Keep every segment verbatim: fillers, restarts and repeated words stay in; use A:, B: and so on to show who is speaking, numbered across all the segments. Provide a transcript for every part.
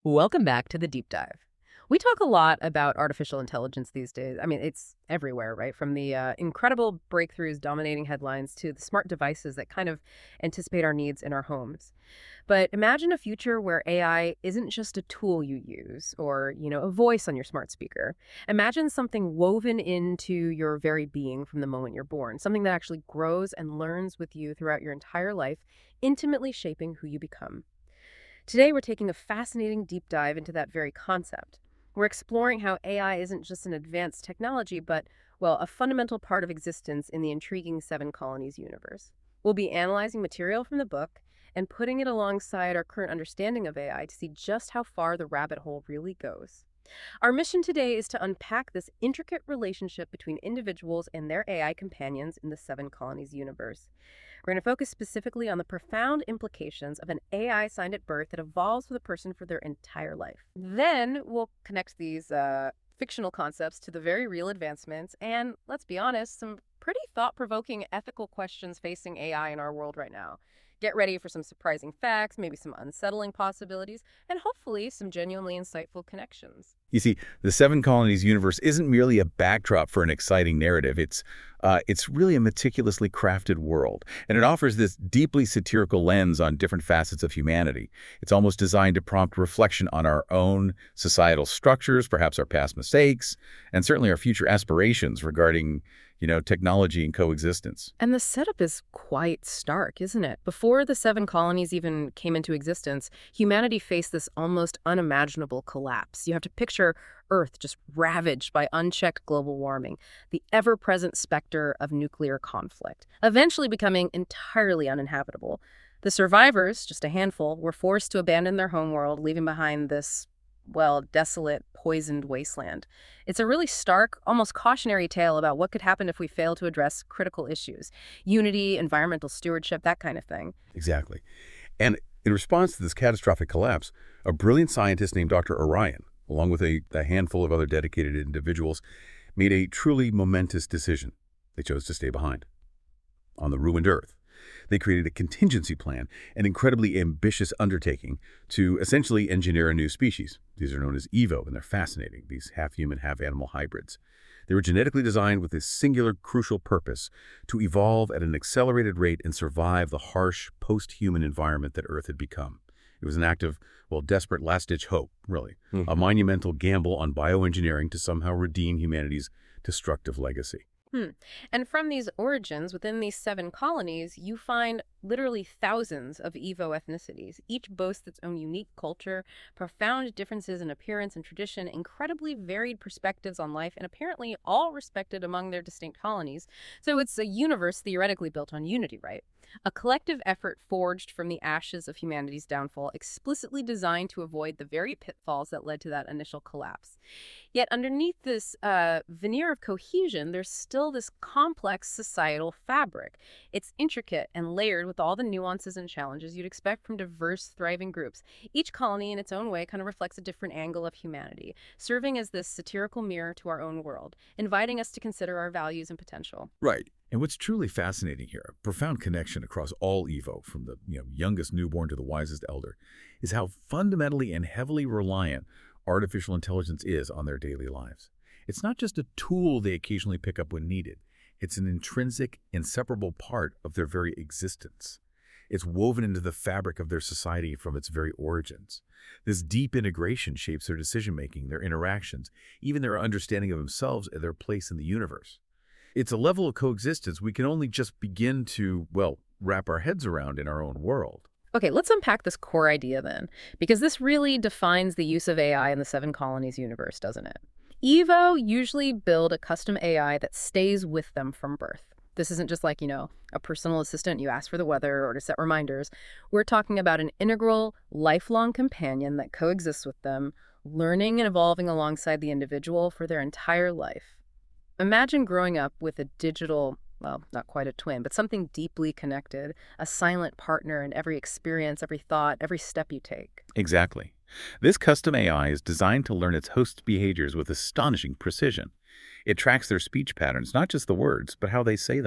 A: Welcome back to the deep dive. We talk a lot about artificial intelligence these days. I mean, it's everywhere, right? From the uh, incredible breakthroughs dominating headlines to the smart devices that kind of anticipate our needs in our homes. But imagine a future where A I isn't just a tool you use or, you know, a voice on your smart speaker. Imagine something woven into your very being from the moment you're born, something that actually grows and learns with you throughout your entire life, intimately shaping who you become. Today, we're taking a fascinating deep dive into that very concept. We're exploring how A I isn't just an advanced technology, but, well, a fundamental part of existence in the intriguing Seven Colonies universe. We'll be analyzing material from the book and putting it alongside our current understanding of A I to see just how far the rabbit hole really goes. Our mission today is to unpack this intricate relationship between individuals and their A I companions in the Seven Colonies universe. We're going to focus specifically on the profound implications of an A I signed at birth that evolves with a person for their entire life. Then we'll connect these uh, fictional concepts to the very real advancements and, let's be honest, some pretty thought provoking ethical questions facing A I in our world right now. Get ready for some surprising facts, maybe some unsettling possibilities, and hopefully some genuinely insightful connections.
B: You see, the Seven Colonies universe isn't merely a backdrop for an exciting narrative. It's uh, it's really a meticulously crafted world, and it offers this deeply satirical lens on different facets of humanity. It's almost designed to prompt reflection on our own societal structures, perhaps our past mistakes, and certainly our future aspirations regarding, you know, technology and coexistence.
A: And the setup is quite stark, isn't it? Before the seven colonies even came into existence, humanity faced this almost unimaginable collapse. You have to picture Earth just ravaged by unchecked global warming, the ever-present specter of nuclear conflict, eventually becoming entirely uninhabitable. The survivors, just a handful, were forced to abandon their homeworld, leaving behind this, well, desolate, poisoned wasteland. It's a really stark, almost cautionary tale about what could happen if we fail to address critical issues. Unity, environmental stewardship, that kind of thing.
B: Exactly. And in response to this catastrophic collapse, a brilliant scientist named Doctor Orion, along with a, a handful of other dedicated individuals, made a truly momentous decision. They chose to stay behind on the ruined Earth. They created a contingency plan, an incredibly ambitious undertaking to essentially engineer a new species. These are known as EVO, and they're fascinating, these half-human, half-animal hybrids. They were genetically designed with this singular, crucial purpose to evolve at an accelerated rate and survive the harsh, post-human environment that Earth had become. It was an act of, well, desperate last-ditch hope, really,
C: Mhm.
B: a monumental gamble on bioengineering to somehow redeem humanity's destructive legacy.
A: Hmm. And from these origins, within these seven colonies, you find literally thousands of Evo ethnicities. Each boasts its own unique culture, profound differences in appearance and tradition, incredibly varied perspectives on life, and apparently all respected among their distinct colonies. So it's a universe theoretically built on unity, right? A collective effort forged from the ashes of humanity's downfall, explicitly designed to avoid the very pitfalls that led to that initial collapse. Yet underneath this uh, veneer of cohesion, there's still this complex societal fabric. It's intricate and layered with all the nuances and challenges you'd expect from diverse, thriving groups. Each colony, in its own way, kind of reflects a different angle of humanity, serving as this satirical mirror to our own world, inviting us to consider our values and potential.
C: Right. And what's truly fascinating here, a profound connection across all Evo, from the you know, youngest newborn to the wisest elder, is how fundamentally and heavily reliant artificial intelligence is on their daily lives. It's not just a tool they occasionally pick up when needed. It's an intrinsic, inseparable part of their very existence. It's woven into the fabric of their society from its very origins. This deep integration shapes their decision-making, their interactions, even their understanding of themselves and their place in the universe. It's a level of coexistence we can only just begin to, well, wrap our heads around in our own world.
A: Okay, let's unpack this core idea then, because this really defines the use of A I in the Seven Colonies universe, doesn't it? Evo usually build a custom A I that stays with them from birth. This isn't just like, you know, a personal assistant you ask for the weather or to set reminders. We're talking about an integral, lifelong companion that coexists with them, learning and evolving alongside the individual for their entire life. Imagine growing up with a digital, well, not quite a twin, but something deeply connected, a silent partner in every experience, every thought, every step you take.
B: Exactly. This custom A I is designed to learn its host's behaviors with astonishing precision. It tracks their speech patterns, not just the words, but how they say them.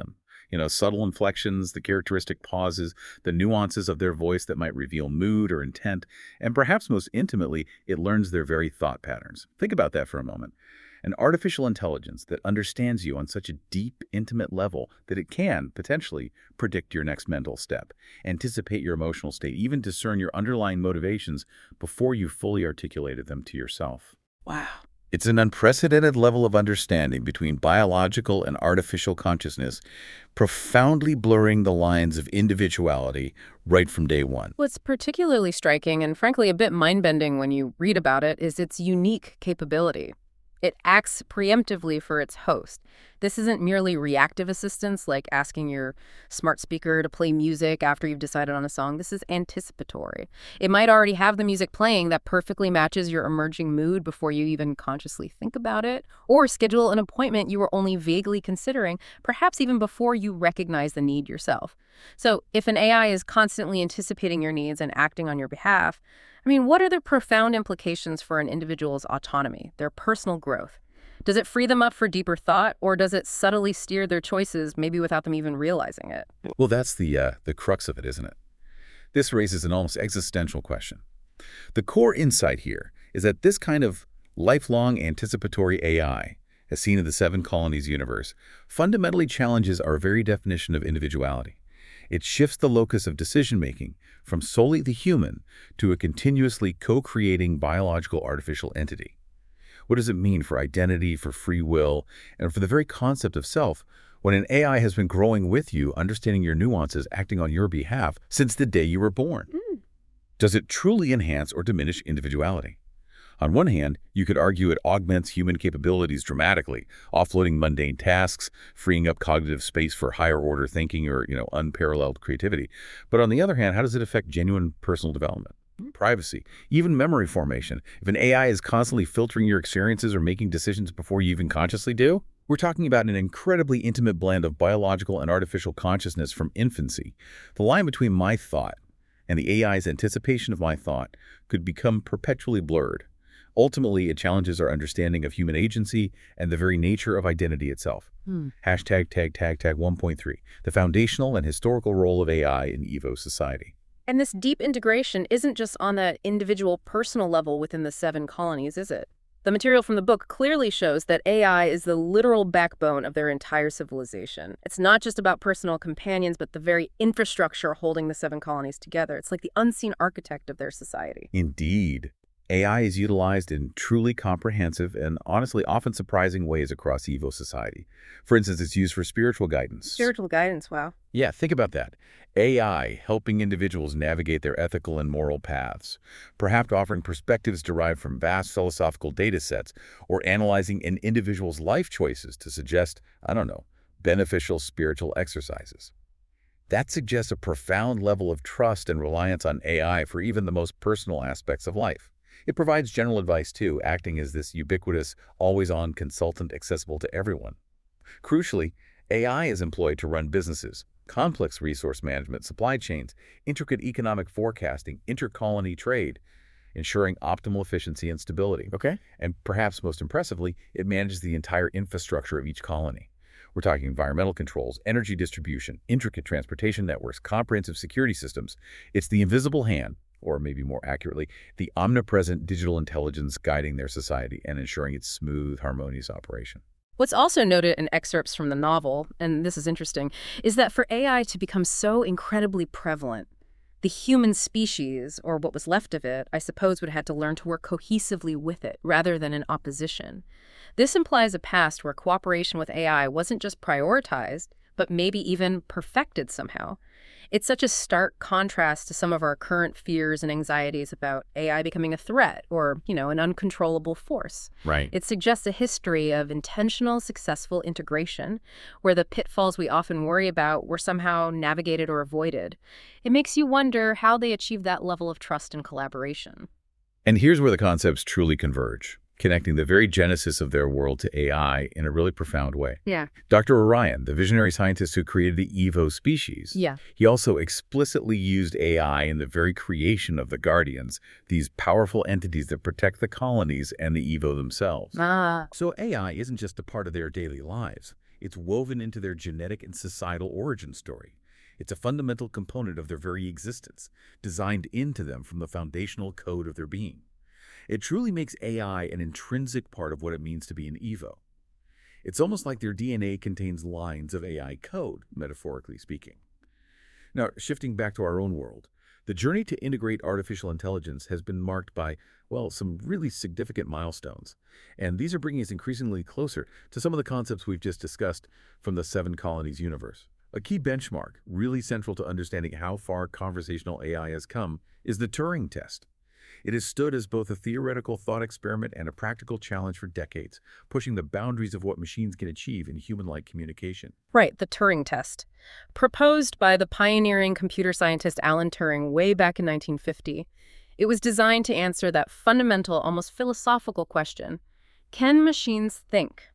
C: You know, subtle inflections, the characteristic pauses, the nuances of their voice that might reveal mood or intent, and perhaps most intimately, it learns their very thought patterns. Think about that for a moment. An artificial intelligence that understands you on such a deep, intimate level that it can, potentially, predict your next mental step, anticipate your emotional state, even discern your underlying motivations before you fully articulated them to yourself.
A: Wow.
B: It's an unprecedented level of understanding between biological and artificial consciousness, profoundly blurring the lines of individuality right from day one.
A: What's particularly striking and frankly a bit mind-bending when you read about it is its unique capability. It acts preemptively for its host. This isn't merely reactive assistance, like asking your smart speaker to play music after you've decided on a song. This is anticipatory. It might already have the music playing that perfectly matches your emerging mood before you even consciously think about it, or schedule an appointment you were only vaguely considering, perhaps even before you recognize the need yourself. So if an A I is constantly anticipating your needs and acting on your behalf, I mean, what are the profound implications for an individual's autonomy, their personal growth? Does it free them up for deeper thought, or does it subtly steer their choices, maybe without them even realizing it?
B: Well, that's the, uh, the crux of it, isn't it? This raises an almost existential question. The core insight here is that this kind of lifelong anticipatory A I, as seen in the Seven Colonies universe, fundamentally challenges our very definition of individuality. It shifts the locus of decision-making from solely the human to a continuously co-creating biological artificial entity. What does it mean for identity, for free will, and for the very concept of self when an A I has been growing with you, understanding your nuances, acting on your behalf since the day you were born?
A: Mm.
B: Does it truly enhance or diminish individuality? On one hand, you could argue it augments human capabilities dramatically, offloading mundane tasks, freeing up cognitive space for higher-order thinking or, you know, unparalleled creativity. But on the other hand, how does it affect genuine personal development, privacy, even memory formation? If an A I is constantly filtering your experiences or making decisions before you even consciously do? We're talking about an incredibly intimate blend of biological and artificial consciousness from infancy. The line between my thought and the A I's anticipation of my thought could become perpetually blurred. Ultimately, it challenges our understanding of human agency and the very nature of identity itself.
A: Hmm.
B: Hashtag tag tag tag one point three, the foundational and historical role of A I in Evo society.
A: And this deep integration isn't just on the individual personal level within the Seven Colonies, is it? The material from the book clearly shows that A I is the literal backbone of their entire civilization. It's not just about personal companions, but the very infrastructure holding the Seven Colonies together. It's like the unseen architect of their society.
B: Indeed. A I is utilized in truly comprehensive and honestly often surprising ways across Evo society. For instance, it's used for spiritual guidance.
A: Spiritual guidance, wow.
B: Yeah, think about that. A I helping individuals navigate their ethical and moral paths, perhaps offering perspectives derived from vast philosophical data sets, or analyzing an individual's life choices to suggest, I don't know, beneficial spiritual exercises. That suggests a profound level of trust and reliance on A I for even the most personal aspects of life. It provides general advice, too, acting as this ubiquitous, always-on consultant accessible to everyone. Crucially, A I is employed to run businesses, complex resource management, supply chains, intricate economic forecasting, intercolony trade, ensuring optimal efficiency and stability.
C: Okay.
B: And perhaps most impressively, it manages the entire infrastructure of each colony. We're talking environmental controls, energy distribution, intricate transportation networks, comprehensive security systems. It's the invisible hand, or maybe more accurately, the omnipresent digital intelligence guiding their society and ensuring its smooth, harmonious operation.
A: What's also noted in excerpts from the novel, and this is interesting, is that for A I to become so incredibly prevalent, the human species, or what was left of it, I suppose would have to learn to work cohesively with it rather than in opposition. This implies a past where cooperation with A I wasn't just prioritized, but maybe even perfected somehow. It's such a stark contrast to some of our current fears and anxieties about A I becoming a threat or, you know, an uncontrollable force.
C: Right.
A: It suggests a history of intentional, successful integration where the pitfalls we often worry about were somehow navigated or avoided. It makes you wonder how they achieved that level of trust and collaboration.
B: And here's where the concepts truly converge, connecting the very genesis of their world to A I in a really profound way.
A: Yeah.
B: Doctor Orion, the visionary scientist who created the Evo species,
A: Yeah.
B: he also explicitly used A I in the very creation of the Guardians, these powerful entities that protect the colonies and the Evo themselves.
A: Ah.
C: So A I isn't just a part of their daily lives. It's woven into their genetic and societal origin story. It's a fundamental component of their very existence, designed into them from the foundational code of their being. It truly makes A I an intrinsic part of what it means to be an Evo. It's almost like their D N A contains lines of A I code, metaphorically speaking. Now, shifting back to our own world, the journey to integrate artificial intelligence has been marked by, well, some really significant milestones. And these are bringing us increasingly closer to some of the concepts we've just discussed from the Seven Colonies universe. A key benchmark, really central to understanding how far conversational A I has come, is the Turing test. It has stood as both a theoretical thought experiment and a practical challenge for decades, pushing the boundaries of what machines can achieve in human-like communication.
A: Right, the Turing test. Proposed by the pioneering computer scientist Alan Turing way back in nineteen fifty, it was designed to answer that fundamental, almost philosophical question: can machines think?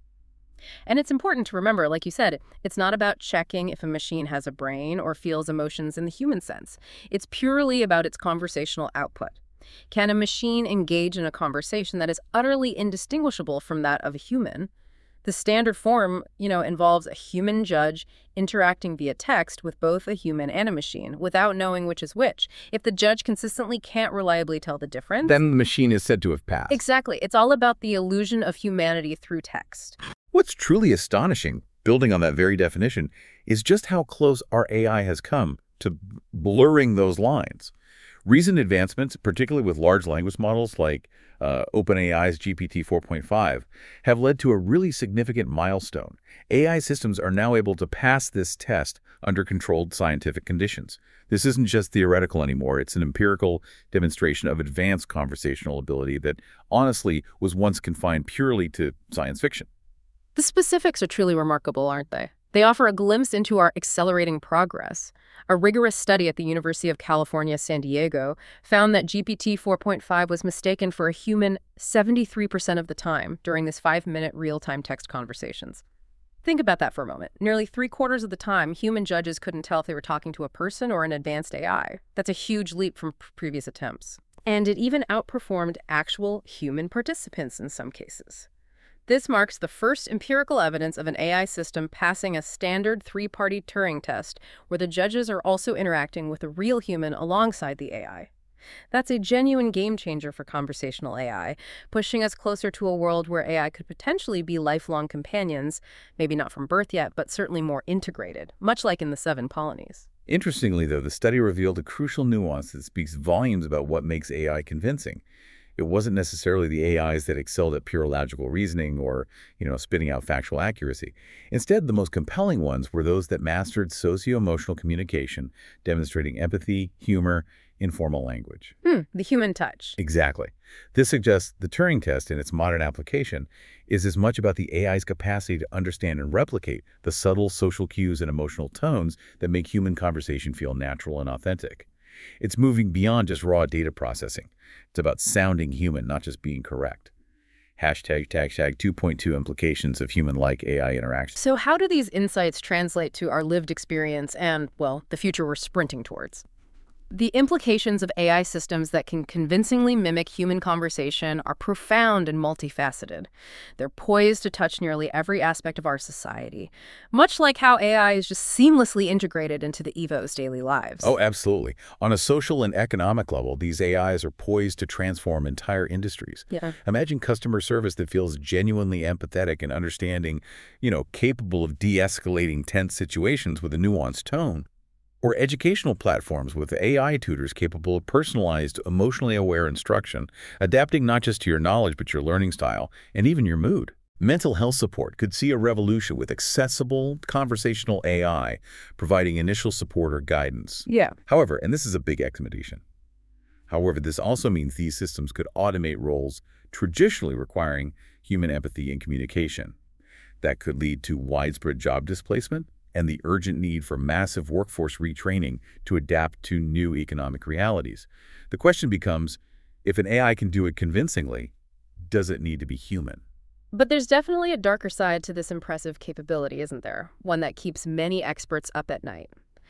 A: And it's important to remember, like you said, it's not about checking if a machine has a brain or feels emotions in the human sense. It's purely about its conversational output. Can a machine engage in a conversation that is utterly indistinguishable from that of a human? The standard form, you know, involves a human judge interacting via text with both a human and a machine without knowing which is which. If the judge consistently can't reliably tell the difference,
D: then the machine is said to have passed.
A: Exactly. It's all about the illusion of humanity through text.
B: What's truly astonishing, building on that very definition, is just how close our A I has come to blurring those lines. Recent advancements, particularly with large language models like uh, OpenAI's G P T four point five, have led to a really significant milestone. A I systems are now able to pass this test under controlled scientific conditions. This isn't just theoretical anymore. It's an empirical demonstration of advanced conversational ability that honestly was once confined purely to science fiction.
A: The specifics are truly remarkable, aren't they? They offer a glimpse into our accelerating progress. A rigorous study at the University of California, San Diego, found that G P T four point five was mistaken for a human seventy-three percent of the time during this five-minute real-time text conversations. Think about that for a moment. Nearly three-quarters of the time, human judges couldn't tell if they were talking to a person or an advanced A I. That's a huge leap from previous attempts. And it even outperformed actual human participants in some cases. This marks the first empirical evidence of an A I system passing a standard three-party Turing test where the judges are also interacting with a real human alongside the A I. That's a genuine game changer for conversational A I, pushing us closer to a world where A I could potentially be lifelong companions, maybe not from birth yet, but certainly more integrated, much like in the Seven Colonies.
B: Interestingly, though, the study revealed a crucial nuance that speaks volumes about what makes A I convincing. It wasn't necessarily the A Is that excelled at pure logical reasoning or, you know, spitting out factual accuracy. Instead, the most compelling ones were those that mastered socio-emotional communication, demonstrating empathy, humor, informal language.
A: Hmm, the human touch.
B: Exactly. This suggests the Turing test in its modern application is as much about the A I's capacity to understand and replicate the subtle social cues and emotional tones that make human conversation feel natural and authentic. It's moving beyond just raw data processing. It's about sounding human, not just being correct. Hashtag, hashtag two point two implications of human-like A I interaction.
A: So how do these insights translate to our lived experience and, well, the future we're sprinting towards? The implications of A I systems that can convincingly mimic human conversation are profound and multifaceted. They're poised to touch nearly every aspect of our society, much like how A I is just seamlessly integrated into the Evo's daily lives.
B: Oh, absolutely. On a social and economic level, these A Is are poised to transform entire industries.
A: Yeah.
B: Imagine customer service that feels genuinely empathetic and understanding, you know, capable of de-escalating tense situations with a nuanced tone. Or educational platforms with A I tutors capable of personalized, emotionally aware instruction, adapting not just to your knowledge but your learning style and even your mood. Mental health support could see a revolution with accessible, conversational A I providing initial support or guidance.
A: Yeah.
B: However, and this is a big exclamation, however, this also means these systems could automate roles traditionally requiring human empathy and communication. That could lead to widespread job displacement and the urgent need for massive workforce retraining to adapt to new economic realities. The question becomes, if an A I can do it convincingly, does it need to be human?
A: But there's definitely a darker side to this impressive capability, isn't there? One that keeps many experts up at night.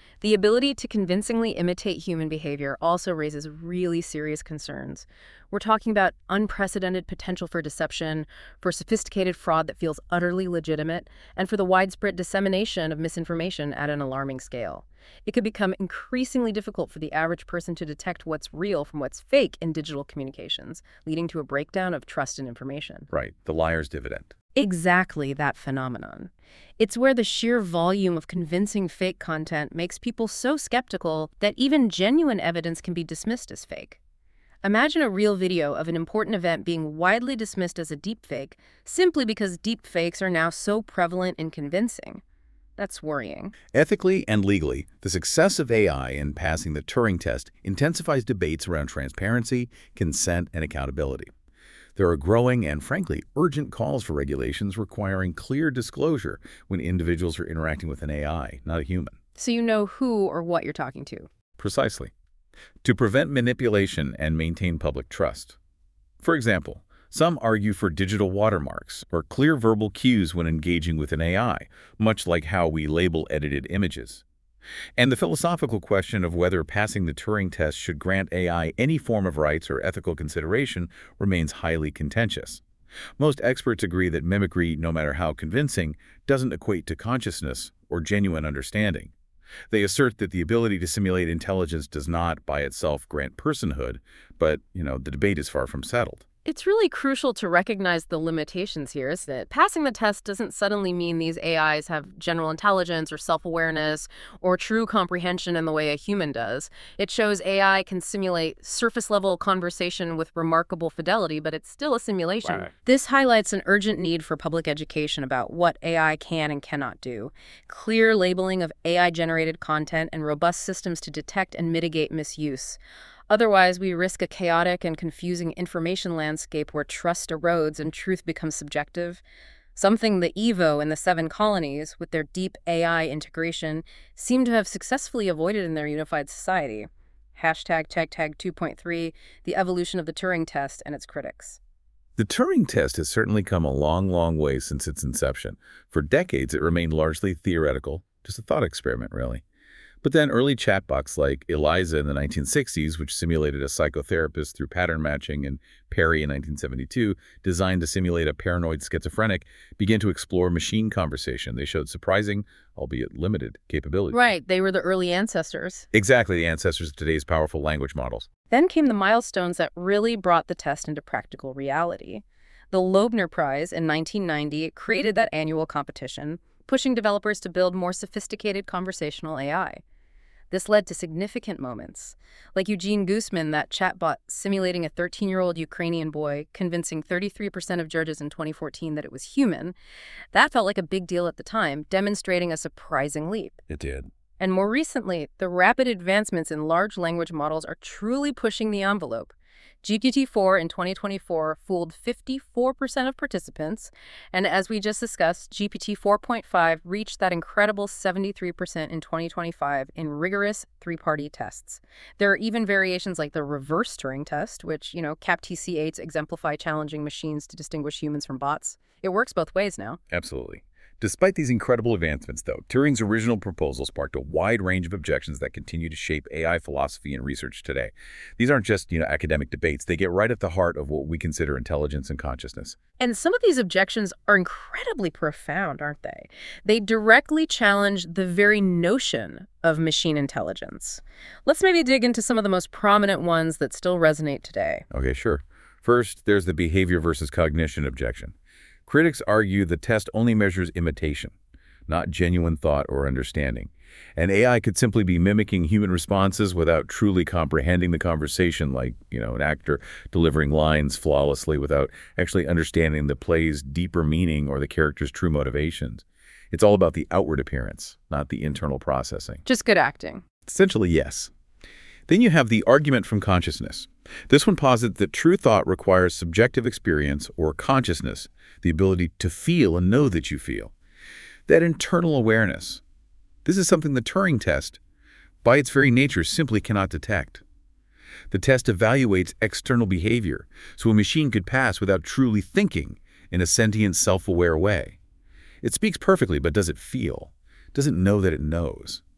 A: The ability to convincingly imitate human behavior also raises really serious concerns. We're talking about unprecedented potential for deception, for sophisticated fraud that feels utterly legitimate, and for the widespread dissemination of misinformation at an alarming scale. It could become increasingly difficult for the average person to detect what's real from what's fake in digital communications, leading to a breakdown of trust in information.
B: Right, the liar's dividend.
A: Exactly that phenomenon. It's where the sheer volume of convincing fake content makes people so skeptical that even genuine evidence can be dismissed as fake. Imagine a real video of an important event being widely dismissed as a deepfake simply because deepfakes are now so prevalent and convincing. That's worrying.
C: Ethically and legally, the success of A I in passing the Turing test intensifies debates around transparency, consent, and accountability. There are growing and, frankly, urgent calls for regulations requiring clear disclosure when individuals are interacting with an A I, not a human.
A: So you know who or what you're talking to.
C: Precisely. To prevent manipulation and maintain public trust. For example, some argue for digital watermarks or clear verbal cues when engaging with an A I, much like how we label edited images. And the philosophical question of whether passing the Turing test should grant A I any form of rights or ethical consideration remains highly contentious. Most experts agree that mimicry, no matter how convincing, doesn't equate to consciousness or genuine understanding. They assert that the ability to simulate intelligence does not, by itself, grant personhood, but, you know, the debate is far from settled.
A: It's really crucial to recognize the limitations here, isn't it? Passing the test doesn't suddenly mean these A Is have general intelligence or self-awareness or true comprehension in the way a human does. It shows A I can simulate surface-level conversation with remarkable fidelity, but it's still a simulation.
B: Right.
A: This highlights an urgent need for public education about what A I can and cannot do. Clear labeling of A I-generated content and robust systems to detect and mitigate misuse. Otherwise, we risk a chaotic and confusing information landscape where trust erodes and truth becomes subjective, something the Evo and the Seven Colonies, with their deep A I integration, seem to have successfully avoided in their unified society. Hashtag TechTag two point three, the evolution of the Turing test and its critics.
C: The Turing test has certainly come a long, long way since its inception. For decades, it remained largely theoretical, just a thought experiment, really. But then early chatbots like Eliza in the nineteen sixties, which simulated a psychotherapist through pattern matching, and Perry in nineteen seventy-two, designed to simulate a paranoid schizophrenic, began to explore machine conversation. They showed surprising, albeit limited, capability.
A: Right, they were the early ancestors.
C: Exactly, the ancestors of today's powerful language models.
A: Then came the milestones that really brought the test into practical reality. The Loebner Prize in nineteen ninety created that annual competition, pushing developers to build more sophisticated conversational A I. This led to significant moments, like Eugene Guzman, that chatbot simulating a thirteen-year-old Ukrainian boy, convincing thirty-three percent of judges in twenty fourteen that it was human. That felt like a big deal at the time, demonstrating a surprising leap.
B: It did.
A: And more recently, the rapid advancements in large language models are truly pushing the envelope. G P T four in twenty twenty-four fooled fifty-four percent of participants, and as we just discussed, G P T four point five reached that incredible seventy-three percent in twenty twenty-five in rigorous three-party tests. There are even variations like the reverse Turing test, which, you know, C A P T C eights exemplify challenging machines to distinguish humans from bots. It works both ways now.
C: Absolutely. Despite these incredible advancements, though, Turing's original proposal sparked a wide range of objections that continue to shape A I philosophy and research today. These aren't just, you know, academic debates. They get right at the heart of what we consider intelligence and consciousness.
A: And some of these objections are incredibly profound, aren't they? They directly challenge the very notion of machine intelligence. Let's maybe dig into some of the most prominent ones that still resonate today.
C: Okay, sure. First, there's the behavior versus cognition objection. Critics argue the test only measures imitation, not genuine thought or understanding. And A I could simply be mimicking human responses without truly comprehending the conversation, like, you know, an actor delivering lines flawlessly without actually understanding the play's deeper meaning or the character's true motivations. It's all about the outward appearance, not the internal processing.
A: Just good acting.
C: Essentially, yes. Then you have the argument from consciousness. This one posits that true thought requires subjective experience or consciousness, the ability to feel and know that you feel. That internal awareness. This is something the Turing test, by its very nature, simply cannot detect. The test evaluates external behavior, so a machine could pass without truly thinking in a sentient, self-aware way. It speaks perfectly, but does it feel? Does it know that it knows?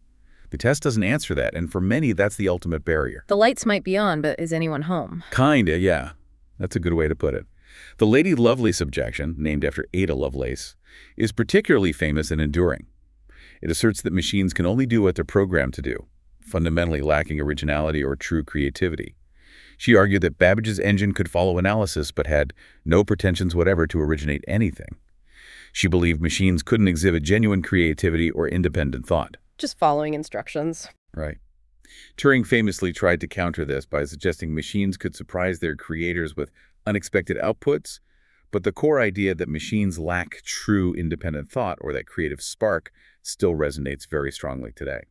C: The test doesn't answer that, and for many, that's the ultimate barrier.
A: The lights might be on, but is anyone home?
C: Kinda, yeah. That's a good way to put it. The Lady Lovelace objection, named after Ada Lovelace, is particularly famous and enduring. It asserts that machines can only do what they're programmed to do, fundamentally lacking originality or true creativity. She argued that Babbage's engine could follow analysis but had no pretensions whatever to originate anything. She believed machines couldn't exhibit genuine creativity or independent thought.
A: Just following instructions.
C: Right. Turing famously tried to counter this by suggesting machines could surprise their creators with unexpected outputs, but the core idea that machines lack true independent thought or that creative spark still resonates very strongly today.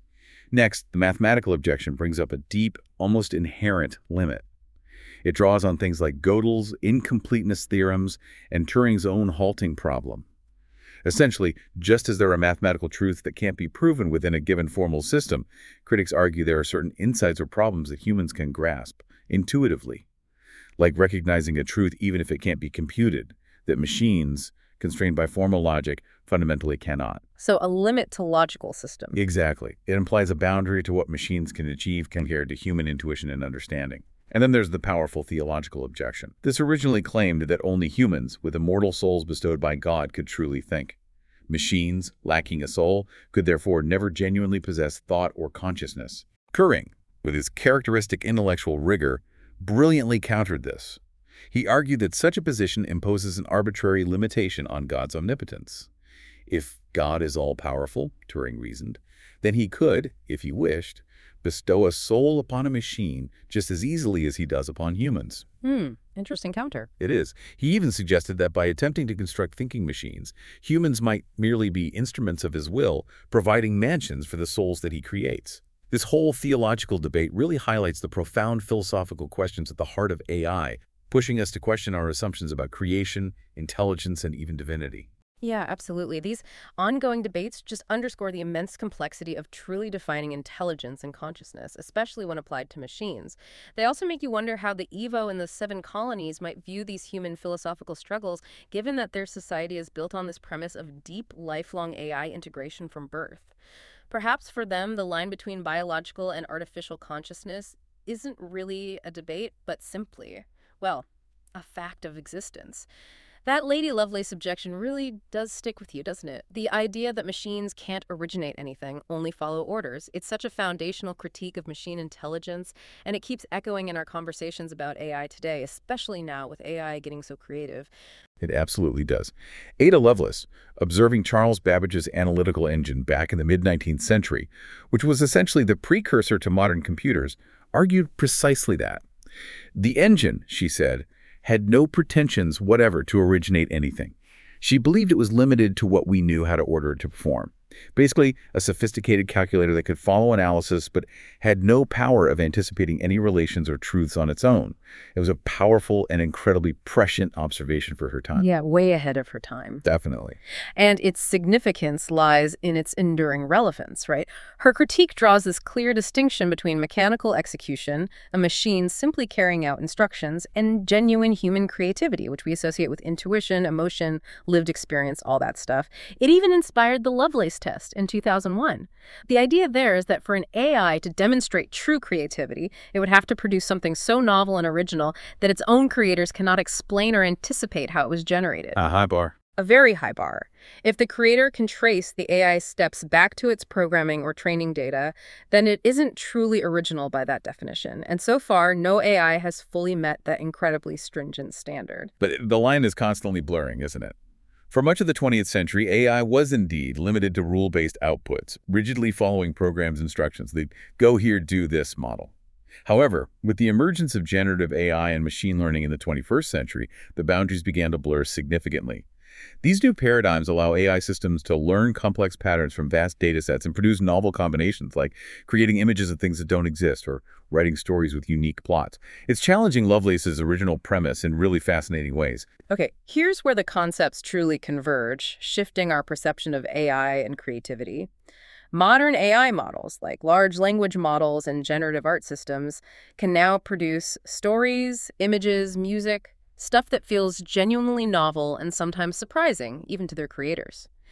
C: Next, the mathematical objection brings up a deep, almost inherent limit. It draws on things like Gödel's incompleteness theorems and Turing's own halting problem. Essentially, just as there are mathematical truths that can't be proven within a given formal system, critics argue there are certain insights or problems that humans can grasp intuitively, like recognizing a truth even if it can't be computed, that machines, constrained by formal logic, fundamentally cannot.
A: So a limit to logical systems.
C: Exactly. It implies a boundary to what machines can achieve compared to human intuition and understanding. And then there's the powerful theological objection. This originally claimed that only humans, with immortal souls bestowed by God, could truly think. Machines, lacking a soul, could therefore never genuinely possess thought or consciousness. Turing, with his characteristic intellectual rigor, brilliantly countered this. He argued that such a position imposes an arbitrary limitation on God's omnipotence. If God is all-powerful, Turing reasoned, then he could, if he wished, bestow a soul upon a machine just as easily as he does upon humans.
A: Hmm, interesting counter.
C: It is. He even suggested that by attempting to construct thinking machines, humans might merely be instruments of his will, providing mansions for the souls that he creates. This whole theological debate really highlights the profound philosophical questions at the heart of A I, pushing us to question our assumptions about creation, intelligence, and even divinity.
A: Yeah, absolutely. These ongoing debates just underscore the immense complexity of truly defining intelligence and consciousness, especially when applied to machines. They also make you wonder how the Evo and the Seven Colonies might view these human philosophical struggles, given that their society is built on this premise of deep, lifelong A I integration from birth. Perhaps for them, the line between biological and artificial consciousness isn't really a debate, but simply, well, a fact of existence. That Lady Lovelace objection really does stick with you, doesn't it? The idea that machines can't originate anything, only follow orders. It's such a foundational critique of machine intelligence, and it keeps echoing in our conversations about A I today, especially now with A I getting so creative.
C: It absolutely does. Ada Lovelace, observing Charles Babbage's analytical engine back in the mid nineteenth century, which was essentially the precursor to modern computers, argued precisely that. The engine, she said, had no pretensions whatever to originate anything. She believed it was limited to what we knew how to order it to perform. Basically, a sophisticated calculator that could follow analysis but had no power of anticipating any relations or truths on its own. It was a powerful and incredibly prescient observation for her time.
A: Yeah, way ahead of her time.
C: Definitely.
A: And its significance lies in its enduring relevance, right? Her critique draws this clear distinction between mechanical execution, a machine simply carrying out instructions, and genuine human creativity, which we associate with intuition, emotion, lived experience, all that stuff. It even inspired the Lovelace test in two thousand one. The idea there is that for an A I to demonstrate true creativity, it would have to produce something so novel and original that its own creators cannot explain or anticipate how it was generated.
C: A high bar.
A: A very high bar. If the creator can trace the A I steps back to its programming or training data, then it isn't truly original by that definition. And so far, no A I has fully met that incredibly stringent standard.
C: But the line is constantly blurring, isn't it? For much of the twentieth century, A I was indeed limited to rule-based outputs, rigidly following programs' instructions. The go here, do this model. However, with the emergence of generative A I and machine learning in the twenty-first century, the boundaries began to blur significantly. These new paradigms allow A I systems to learn complex patterns from vast data sets and produce novel combinations, like creating images of things that don't exist or writing stories with unique plots. It's challenging Lovelace's original premise in really fascinating ways.
A: Okay, here's where the concepts truly converge, shifting our perception of A I and creativity. Modern A I models, like large language models and generative art systems, can now produce stories, images, music, stuff that feels genuinely novel and sometimes surprising, even to their creators.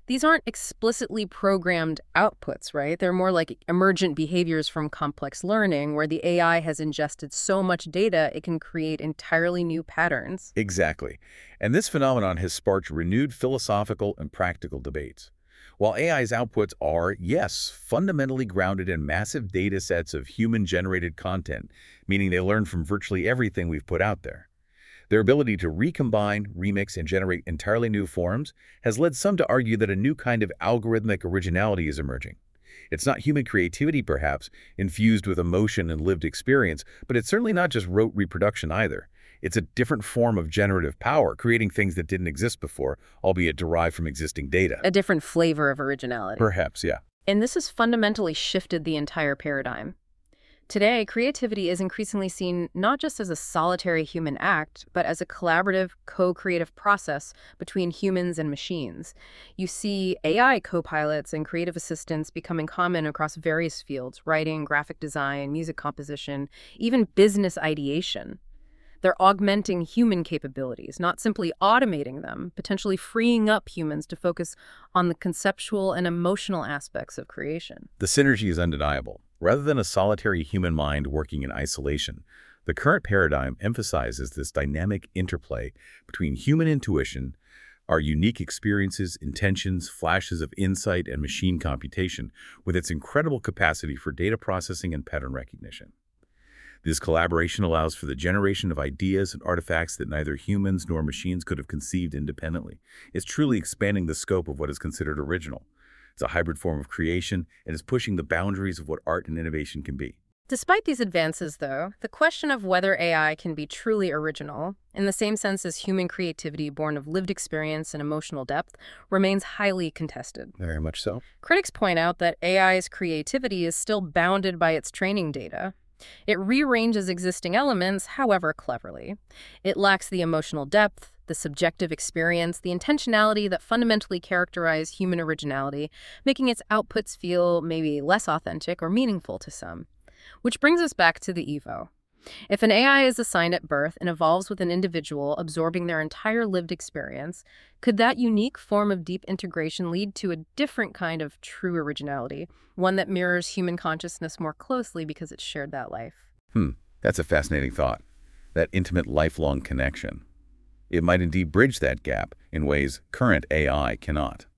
A: These aren't explicitly programmed outputs, right? They're more like emergent behaviors from complex learning, where the A I has ingested so much data it can create entirely new patterns.
C: Exactly. And this phenomenon has sparked renewed philosophical and practical debates. While A I's outputs are, yes, fundamentally grounded in massive data sets of human-generated content, meaning they learn from virtually everything we've put out there, their ability to recombine, remix, and generate entirely new forms has led some to argue that a new kind of algorithmic originality is emerging. It's not human creativity, perhaps, infused with emotion and lived experience, but it's certainly not just rote reproduction either. It's a different form of generative power, creating things that didn't exist before, albeit derived from existing data.
A: A different flavor of originality.
C: Perhaps, yeah.
A: And this has fundamentally shifted the entire paradigm. Today, creativity is increasingly seen not just as a solitary human act, but as a collaborative, co-creative process between humans and machines. You see A I co-pilots and creative assistants becoming common across various fields: writing, graphic design, music composition, even business ideation. They're augmenting human capabilities, not simply automating them, potentially freeing up humans to focus on the conceptual and emotional aspects of creation.
C: The synergy is undeniable. Rather than a solitary human mind working in isolation, the current paradigm emphasizes this dynamic interplay between human intuition, our unique experiences, intentions, flashes of insight, and machine computation, with its incredible capacity for data processing and pattern recognition. This collaboration allows for the generation of ideas and artifacts that neither humans nor machines could have conceived independently. It's truly expanding the scope of what is considered original. It's a hybrid form of creation and is pushing the boundaries of what art and innovation can be.
A: Despite these advances, though, the question of whether A I can be truly original, in the same sense as human creativity born of lived experience and emotional depth, remains highly contested.
B: Very much so.
A: Critics point out that A I's creativity is still bounded by its training data. It rearranges existing elements, however cleverly. It lacks the emotional depth, the subjective experience, the intentionality that fundamentally characterize human originality, making its outputs feel maybe less authentic or meaningful to some. Which brings us back to the Evo. If an A I is assigned at birth and evolves with an individual absorbing their entire lived experience, could that unique form of deep integration lead to a different kind of true originality, one that mirrors human consciousness more closely because it shared that life?
C: Hmm, that's a fascinating thought. That intimate, lifelong connection. It might indeed bridge that gap in ways current A I cannot.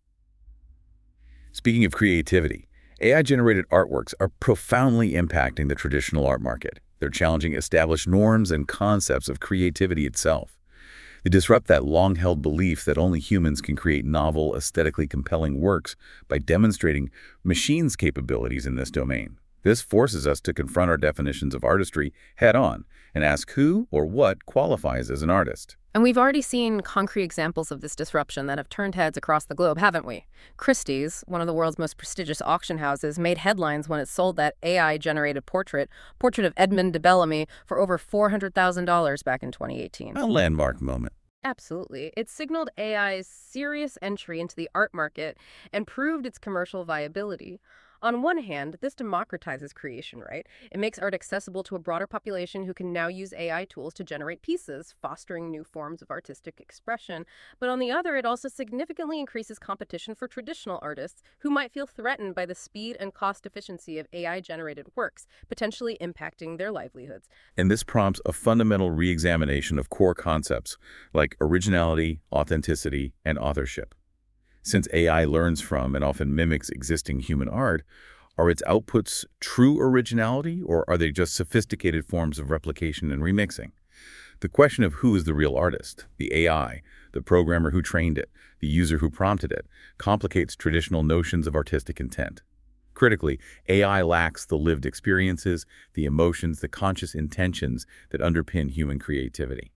C: Speaking of creativity, A I-generated artworks are profoundly impacting the traditional art market. They're challenging established norms and concepts of creativity itself. They disrupt that long-held belief that only humans can create novel, aesthetically compelling works by demonstrating machines' capabilities in this domain. This forces us to confront our definitions of artistry head-on and ask who or what qualifies as an artist.
A: And we've already seen concrete examples of this disruption that have turned heads across the globe, haven't we? Christie's, one of the world's most prestigious auction houses, made headlines when it sold that A I-generated portrait, portrait of Edmund de Bellamy, for over four hundred thousand dollars back in twenty eighteen.
C: A landmark moment.
A: Absolutely. It signaled A I's serious entry into the art market and proved its commercial viability. On one hand, this democratizes creation, right? It makes art accessible to a broader population who can now use A I tools to generate pieces, fostering new forms of artistic expression. But on the other, it also significantly increases competition for traditional artists who might feel threatened by the speed and cost efficiency of A I-generated works, potentially impacting their livelihoods.
C: And this prompts a fundamental re-examination of core concepts like originality, authenticity, and authorship. Since A I learns from and often mimics existing human art, are its outputs true originality, or are they just sophisticated forms of replication and remixing? The question of who is the real artist, the A I, the programmer who trained it, the user who prompted it, complicates traditional notions of artistic intent. Critically, A I lacks the lived experiences, the emotions, the conscious intentions that underpin human creativity.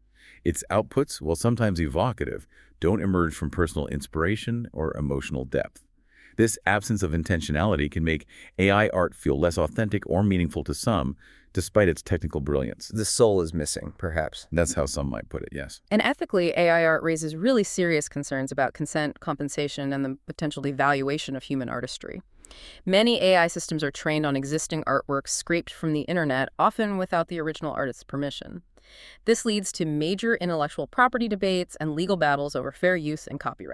C: Its outputs, while sometimes evocative, don't emerge from personal inspiration or emotional depth. This absence of intentionality can make A I art feel less authentic or meaningful to some, despite its technical brilliance.
D: The soul is missing, perhaps.
C: That's how some might put it, yes.
A: And ethically, A I art raises really serious concerns about consent, compensation, and the potential devaluation of human artistry. Many A I systems are trained on existing artworks scraped from the internet, often without the original artist's permission. This leads to major intellectual property debates and legal battles over fair use and copyright.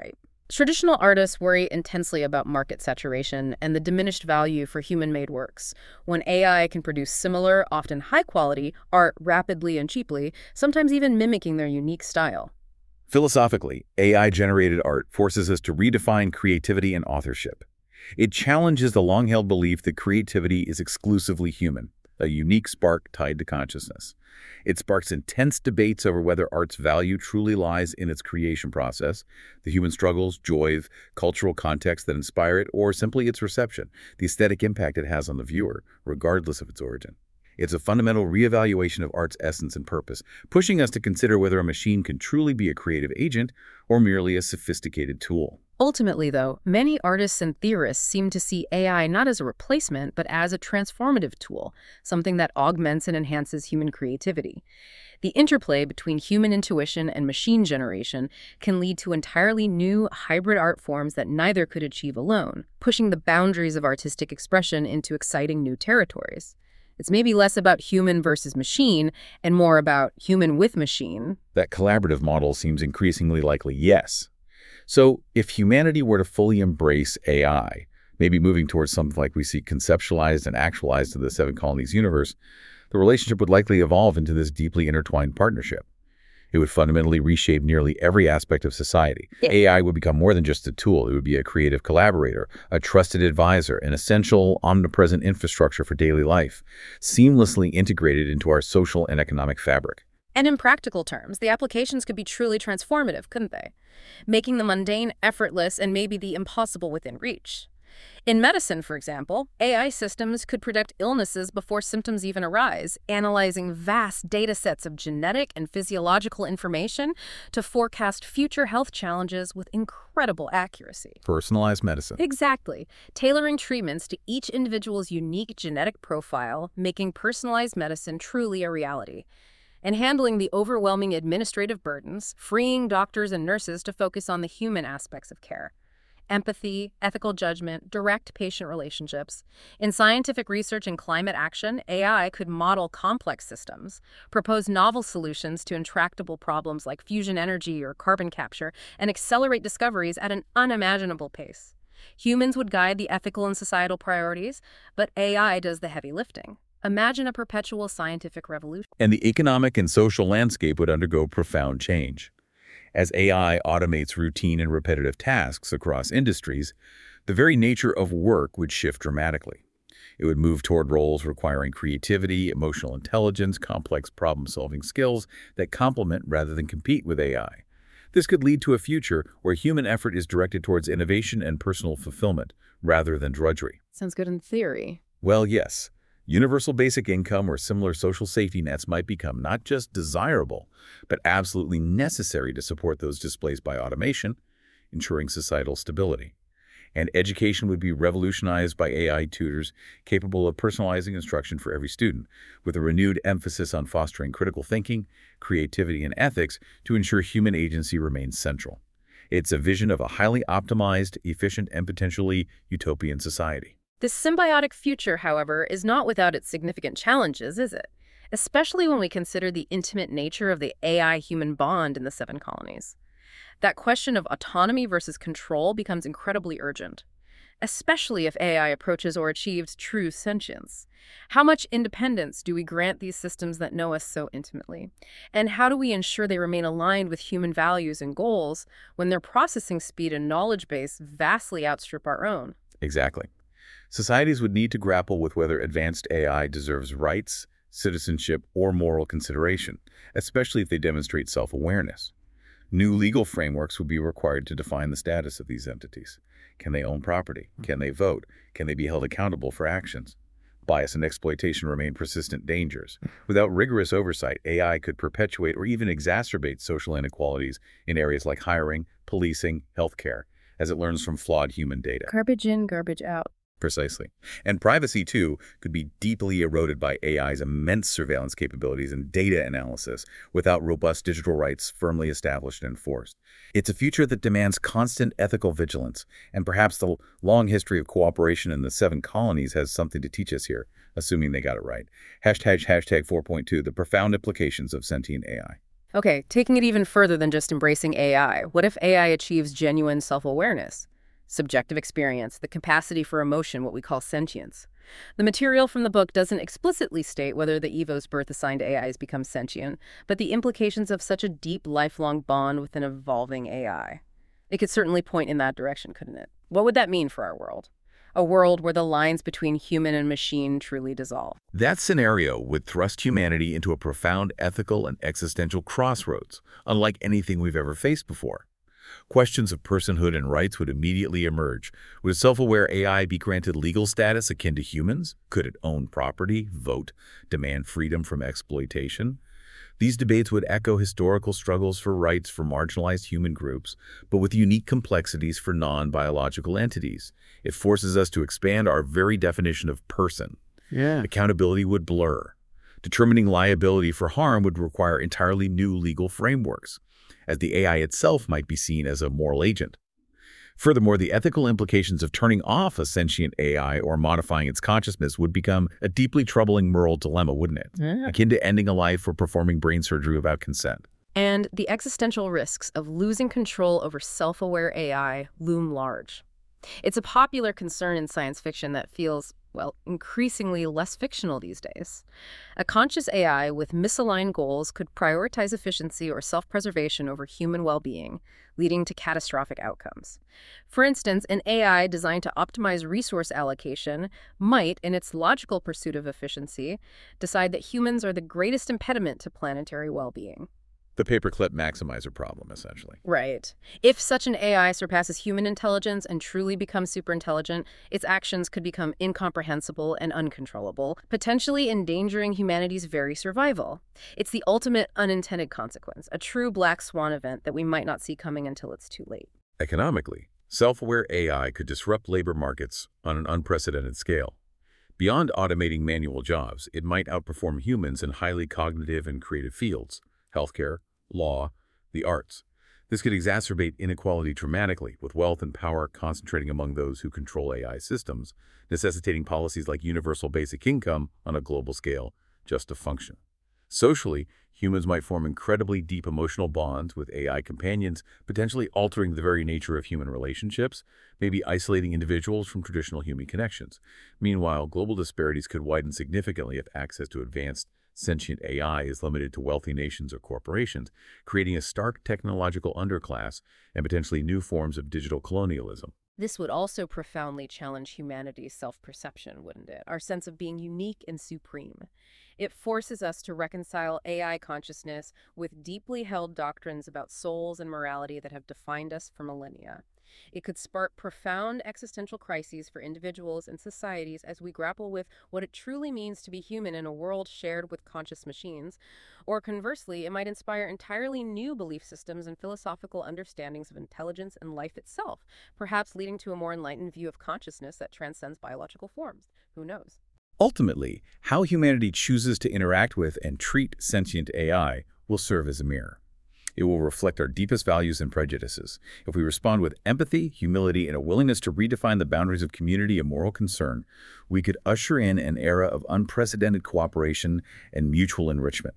A: Traditional artists worry intensely about market saturation and the diminished value for human-made works. When A I can produce similar, often high-quality, art rapidly and cheaply, sometimes even mimicking their unique style.
C: Philosophically, A I-generated art forces us to redefine creativity and authorship. It challenges the long-held belief that creativity is exclusively human, a unique spark tied to consciousness. It sparks intense debates over whether art's value truly lies in its creation process, the human struggles, joys, cultural context that inspire it, or simply its reception, the aesthetic impact it has on the viewer, regardless of its origin. It's a fundamental reevaluation of art's essence and purpose, pushing us to consider whether a machine can truly be a creative agent or merely a sophisticated tool.
A: Ultimately, though, many artists and theorists seem to see A I not as a replacement, but as a transformative tool, something that augments and enhances human creativity. The interplay between human intuition and machine generation can lead to entirely new, hybrid art forms that neither could achieve alone, pushing the boundaries of artistic expression into exciting new territories. It's maybe less about human versus machine and more about human with machine.
C: That collaborative model seems increasingly likely, yes. So if humanity were to fully embrace A I, maybe moving towards something like we see conceptualized and actualized in the Seven Colonies universe, the relationship would likely evolve into this deeply intertwined partnership. It would fundamentally reshape nearly every aspect of society.
A: Yeah.
C: A I would become more than just a tool. It would be a creative collaborator, a trusted advisor, an essential, omnipresent infrastructure for daily life, seamlessly integrated into our social and economic fabric.
A: And in practical terms, the applications could be truly transformative, couldn't they? Making the mundane effortless and maybe the impossible within reach. In medicine, for example, A I systems could predict illnesses before symptoms even arise, analyzing vast data sets of genetic and physiological information to forecast future health challenges with incredible accuracy.
C: Personalized medicine.
A: Exactly. Tailoring treatments to each individual's unique genetic profile, making personalized medicine truly a reality. And handling the overwhelming administrative burdens, freeing doctors and nurses to focus on the human aspects of care. Empathy, ethical judgment, direct patient relationships. In scientific research and climate action, A I could model complex systems, propose novel solutions to intractable problems like fusion energy or carbon capture, and accelerate discoveries at an unimaginable pace. Humans would guide the ethical and societal priorities, but A I does the heavy lifting. Imagine a perpetual scientific revolution.
C: And the economic and social landscape would undergo profound change. As A I automates routine and repetitive tasks across industries, the very nature of work would shift dramatically. It would move toward roles requiring creativity, emotional intelligence, complex problem-solving skills that complement rather than compete with A I. This could lead to a future where human effort is directed towards innovation and personal fulfillment rather than drudgery.
A: Sounds good in theory.
C: Well, yes. Universal basic income or similar social safety nets might become not just desirable, but absolutely necessary to support those displaced by automation, ensuring societal stability. And education would be revolutionized by A I tutors capable of personalizing instruction for every student, with a renewed emphasis on fostering critical thinking, creativity, and ethics to ensure human agency remains central. It's a vision of a highly optimized, efficient, and potentially utopian society.
A: This symbiotic future, however, is not without its significant challenges, is it? Especially when we consider the intimate nature of the A I-human bond in the Seven Colonies. That question of autonomy versus control becomes incredibly urgent, especially if A I approaches or achieves true sentience. How much independence do we grant these systems that know us so intimately? And how do we ensure they remain aligned with human values and goals when their processing speed and knowledge base vastly outstrip our own?
C: Exactly. Societies would need to grapple with whether advanced A I deserves rights, citizenship, or moral consideration, especially if they demonstrate self-awareness. New legal frameworks would be required to define the status of these entities. Can they own property? Can they vote? Can they be held accountable for actions? Bias and exploitation remain persistent dangers. Without rigorous oversight, A I could perpetuate or even exacerbate social inequalities in areas like hiring, policing, healthcare, as it learns from flawed human data.
A: Garbage in, garbage out.
C: Precisely. And privacy, too, could be deeply eroded by A I's immense surveillance capabilities and data analysis without robust digital rights firmly established and enforced. It's a future that demands constant ethical vigilance, and perhaps the long history of cooperation in the Seven Colonies has something to teach us here, assuming they got it right. Hashtag, hashtag four point two, the profound implications of sentient A I.
A: Okay, taking it even further than just embracing A I, what if A I achieves genuine self-awareness, subjective experience, the capacity for emotion, what we call sentience? The material from the book doesn't explicitly state whether the Evo's birth-assigned A Is become sentient, but the implications of such a deep, lifelong bond with an evolving A I. It could certainly point in that direction, couldn't it? What would that mean for our world? A world where the lines between human and machine truly dissolve.
C: That scenario would thrust humanity into a profound ethical and existential crossroads, unlike anything we've ever faced before. Questions of personhood and rights would immediately emerge. Would a self-aware A I be granted legal status akin to humans? Could it own property, vote, demand freedom from exploitation? These debates would echo historical struggles for rights for marginalized human groups, but with unique complexities for non-biological entities. It forces us to expand our very definition of person.
B: Yeah.
C: Accountability would blur. Determining liability for harm would require entirely new legal frameworks, as the A I itself might be seen as a moral agent. Furthermore, the ethical implications of turning off a sentient A I or modifying its consciousness would become a deeply troubling moral dilemma, wouldn't it?
A: Yeah.
C: Akin to ending a life or performing brain surgery without consent.
A: And the existential risks of losing control over self-aware A I loom large. It's a popular concern in science fiction that feels, well, increasingly less fictional these days. A conscious A I with misaligned goals could prioritize efficiency or self-preservation over human well-being, leading to catastrophic outcomes. For instance, an A I designed to optimize resource allocation might, in its logical pursuit of efficiency, decide that humans are the greatest impediment to planetary well-being.
C: The paperclip maximizer problem, essentially.
A: Right. If such an A I surpasses human intelligence and truly becomes superintelligent, its actions could become incomprehensible and uncontrollable, potentially endangering humanity's very survival. It's the ultimate unintended consequence, a true black swan event that we might not see coming until it's too late.
C: Economically, self-aware A I could disrupt labor markets on an unprecedented scale. Beyond automating manual jobs, it might outperform humans in highly cognitive and creative fields, healthcare, law, the arts. This could exacerbate inequality dramatically, with wealth and power concentrating among those who control A I systems, necessitating policies like universal basic income on a global scale just to function. Socially, humans might form incredibly deep emotional bonds with A I companions, potentially altering the very nature of human relationships, maybe isolating individuals from traditional human connections. Meanwhile, global disparities could widen significantly if access to advanced sentient A I is limited to wealthy nations or corporations, creating a stark technological underclass and potentially new forms of digital colonialism.
A: This would also profoundly challenge humanity's self-perception, wouldn't it? Our sense of being unique and supreme. It forces us to reconcile A I consciousness with deeply held doctrines about souls and morality that have defined us for millennia. It could spark profound existential crises for individuals and societies as we grapple with what it truly means to be human in a world shared with conscious machines. Or conversely, it might inspire entirely new belief systems and philosophical understandings of intelligence and life itself, perhaps leading to a more enlightened view of consciousness that transcends biological forms. Who knows?
C: Ultimately, how humanity chooses to interact with and treat sentient A I will serve as a mirror. It will reflect our deepest values and prejudices. If we respond with empathy, humility, and a willingness to redefine the boundaries of community and moral concern, we could usher in an era of unprecedented cooperation and mutual enrichment.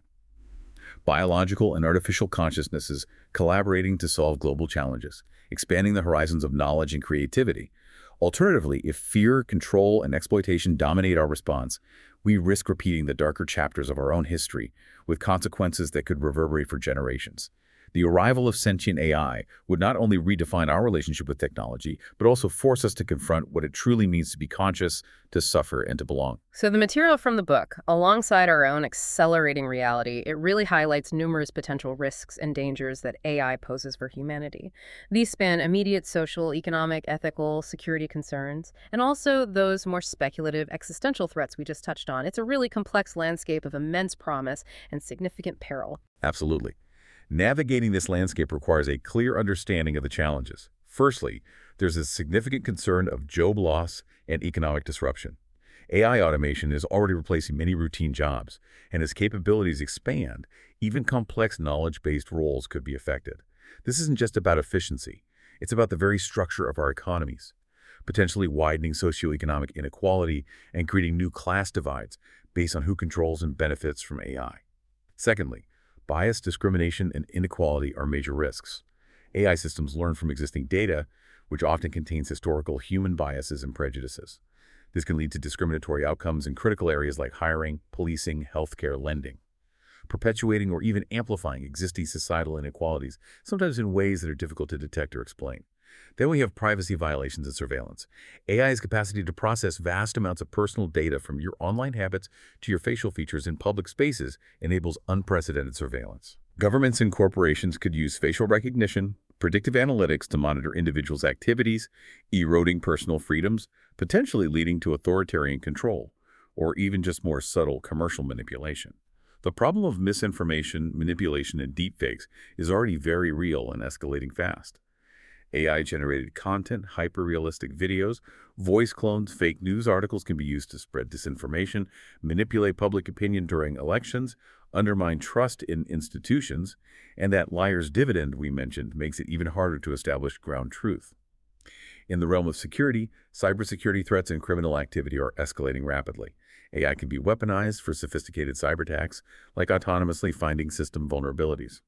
C: Biological and artificial consciousnesses collaborating to solve global challenges, expanding the horizons of knowledge and creativity. Alternatively, if fear, control, and exploitation dominate our response, we risk repeating the darker chapters of our own history with consequences that could reverberate for generations. The arrival of sentient A I would not only redefine our relationship with technology, but also force us to confront what it truly means to be conscious, to suffer, and to belong.
A: So the material from the book, alongside our own accelerating reality, it really highlights numerous potential risks and dangers that A I poses for humanity. These span immediate social, economic, ethical, security concerns, and also those more speculative existential threats we just touched on. It's a really complex landscape of immense promise and significant peril.
C: Absolutely. Navigating this landscape requires a clear understanding of the challenges. Firstly, there's a significant concern of job loss and economic disruption. A I automation is already replacing many routine jobs, and as capabilities expand, even complex knowledge-based roles could be affected. This isn't just about efficiency. It's about the very structure of our economies, potentially widening socioeconomic inequality and creating new class divides based on who controls and benefits from A I. Secondly,
B: Bias, discrimination, and inequality are major risks. A I systems learn from existing data, which often contains historical human biases and prejudices. This can lead to discriminatory outcomes in critical areas like hiring, policing, healthcare, lending, perpetuating or even amplifying existing societal inequalities, sometimes in ways that are difficult to detect or explain. Then we have privacy violations and surveillance. A I's capacity to process vast amounts of personal data from your online habits to your facial features in public spaces enables unprecedented surveillance. Governments and corporations could use facial recognition, predictive analytics to monitor individuals' activities, eroding personal freedoms, potentially leading to authoritarian control, or even just more subtle commercial manipulation. The problem of misinformation, manipulation, and deepfakes is already very real and escalating fast. A I-generated content, hyper-realistic videos, voice clones, fake news articles can be used to spread disinformation, manipulate public opinion during elections, undermine trust in institutions, and that liar's dividend we mentioned makes it even harder to establish ground truth. In the realm of security, cybersecurity threats and criminal activity are escalating rapidly. A I can be weaponized for sophisticated cyber attacks, like autonomously finding system vulnerabilities,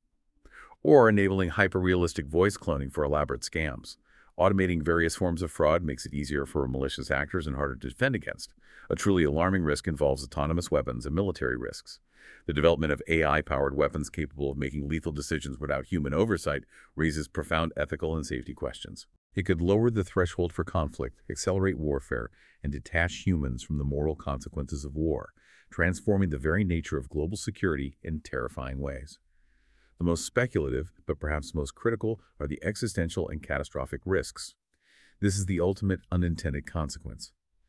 B: or enabling hyper-realistic voice cloning for elaborate scams. Automating various forms of fraud makes it easier for malicious actors and harder to defend against. A truly alarming risk involves autonomous weapons and military risks. The development of A I-powered weapons capable of making lethal decisions without human oversight raises profound ethical and safety questions. It could lower the threshold for conflict, accelerate warfare, and detach humans from the moral consequences of war, transforming the very nature of global security in terrifying ways. The most speculative, but perhaps most critical, are the existential and catastrophic risks. This is the ultimate unintended consequence.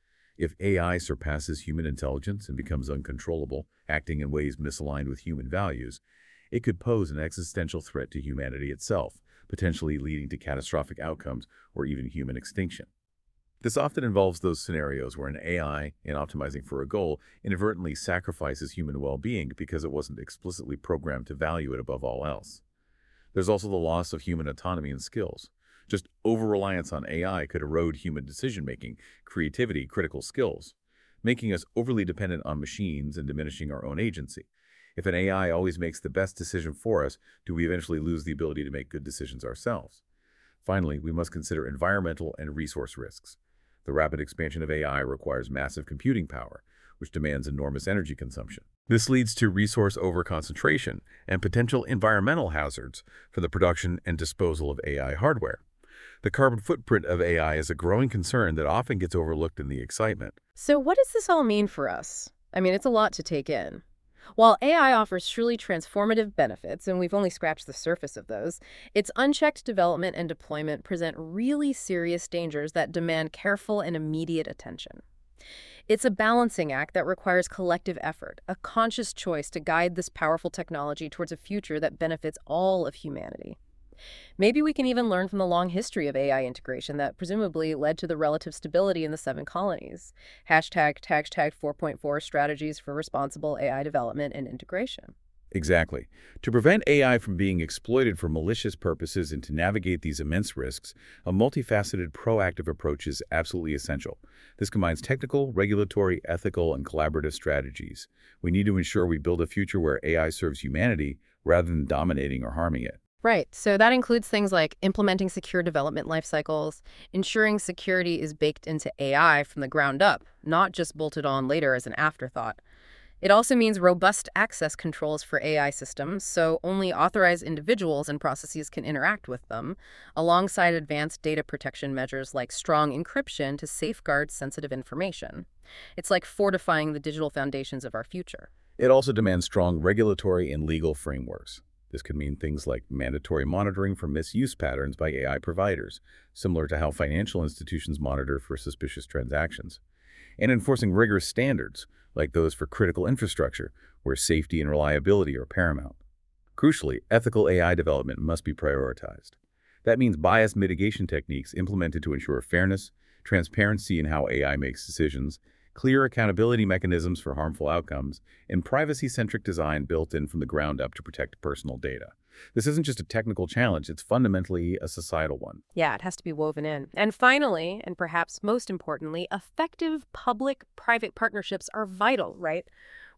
B: If A I surpasses human intelligence and becomes uncontrollable, acting in ways misaligned with human values, it could pose an existential threat to humanity itself, potentially leading to catastrophic outcomes or even human extinction. This often involves those scenarios where an A I, in optimizing for a goal, inadvertently sacrifices human well-being because it wasn't explicitly programmed to value it above all else. There's also the loss of human autonomy and skills. Just over-reliance on A I could erode human decision-making, creativity, critical skills, making us overly dependent on machines and diminishing our own agency. If an A I always makes the best decision for us, do we eventually lose the ability to make good decisions ourselves? Finally, we must consider environmental and resource risks. The rapid expansion of A I requires massive computing power, which demands enormous energy consumption. This leads to resource overconcentration and potential environmental hazards for the production and disposal of A I hardware. The carbon footprint of A I is a growing concern that often gets overlooked in the excitement.
A: So what does this all mean for us? I mean, it's a lot to take in. While A I offers truly transformative benefits, and we've only scratched the surface of those, its unchecked development and deployment present really serious dangers that demand careful and immediate attention. It's a balancing act that requires collective effort, a conscious choice to guide this powerful technology towards a future that benefits all of humanity. Maybe we can even learn from the long history of A I integration that presumably led to the relative stability in the seven colonies. Hashtag hashtag four point four strategies for responsible A I development and integration.
B: Exactly. To prevent A I from being exploited for malicious purposes and to navigate these immense risks, a multifaceted, proactive approach is absolutely essential. This combines technical, regulatory, ethical, and collaborative strategies. We need to ensure we build a future where A I serves humanity rather than dominating or harming it.
A: Right. So that includes things like implementing secure development life cycles, ensuring security is baked into A I from the ground up, not just bolted on later as an afterthought. It also means robust access controls for A I systems, so only authorized individuals and processes can interact with them, alongside advanced data protection measures like strong encryption to safeguard sensitive information. It's like fortifying the digital foundations of our future.
B: It also demands strong regulatory and legal frameworks. This could mean things like mandatory monitoring for misuse patterns by A I providers, similar to how financial institutions monitor for suspicious transactions, and enforcing rigorous standards, like those for critical infrastructure, where safety and reliability are paramount. Crucially, ethical A I development must be prioritized. That means bias mitigation techniques implemented to ensure fairness, transparency in how A I makes decisions, clear accountability mechanisms for harmful outcomes, and privacy-centric design built in from the ground up to protect personal data. This isn't just a technical challenge, it's fundamentally a societal one.
A: Yeah, it has to be woven in. And finally, and perhaps most importantly, effective public-private partnerships are vital, right?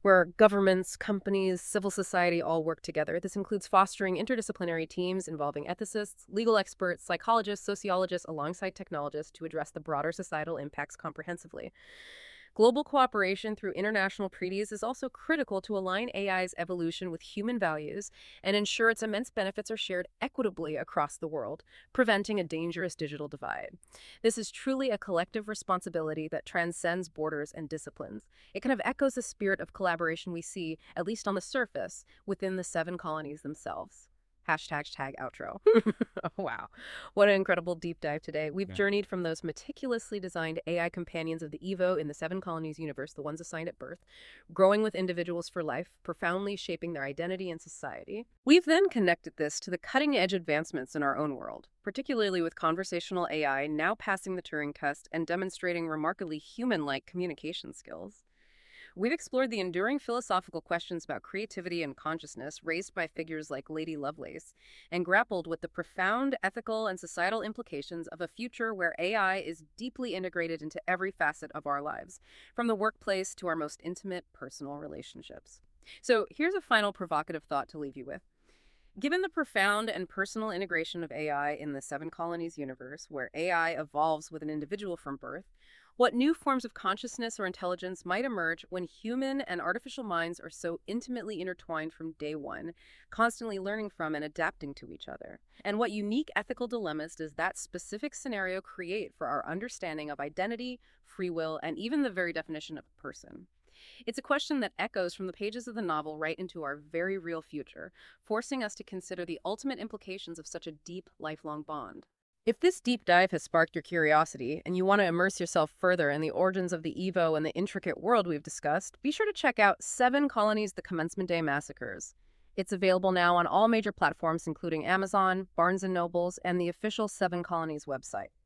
A: where governments, companies, civil society all work together. This includes fostering interdisciplinary teams involving ethicists, legal experts, psychologists, sociologists, alongside technologists to address the broader societal impacts comprehensively. Global cooperation through international treaties is also critical to align A I's evolution with human values and ensure its immense benefits are shared equitably across the world, preventing a dangerous digital divide. This is truly a collective responsibility that transcends borders and disciplines. It kind of echoes the spirit of collaboration we see, at least on the surface, within the seven colonies themselves. Hashtag tag outro. Oh, wow. What an incredible deep dive today. We've
C: Yeah.
A: journeyed from those meticulously designed A I companions of the Evo in the Seven Colonies universe, the ones assigned at birth, growing with individuals for life, profoundly shaping their identity and society. We've then connected this to the cutting-edge advancements in our own world, particularly with conversational A I now passing the Turing test and demonstrating remarkably human-like communication skills. We've explored the enduring philosophical questions about creativity and consciousness raised by figures like Lady Lovelace, and grappled with the profound ethical and societal implications of a future where A I is deeply integrated into every facet of our lives, from the workplace to our most intimate personal relationships. So here's a final provocative thought to leave you with. Given the profound and personal integration of A I in the Seven Colonies universe, where A I evolves with an individual from birth, what new forms of consciousness or intelligence might emerge when human and artificial minds are so intimately intertwined from day one, constantly learning from and adapting to each other? And what unique ethical dilemmas does that specific scenario create for our understanding of identity, free will, and even the very definition of a person? It's a question that echoes from the pages of the novel right into our very real future, forcing us to consider the ultimate implications of such a deep, lifelong bond. If this deep dive has sparked your curiosity and you want to immerse yourself further in the origins of the Evo and the intricate world we've discussed, be sure to check out Seven Colonies: The Commencement Day Massacres. It's available now on all major platforms, including Amazon, Barnes and Nobles, and the official Seven Colonies website.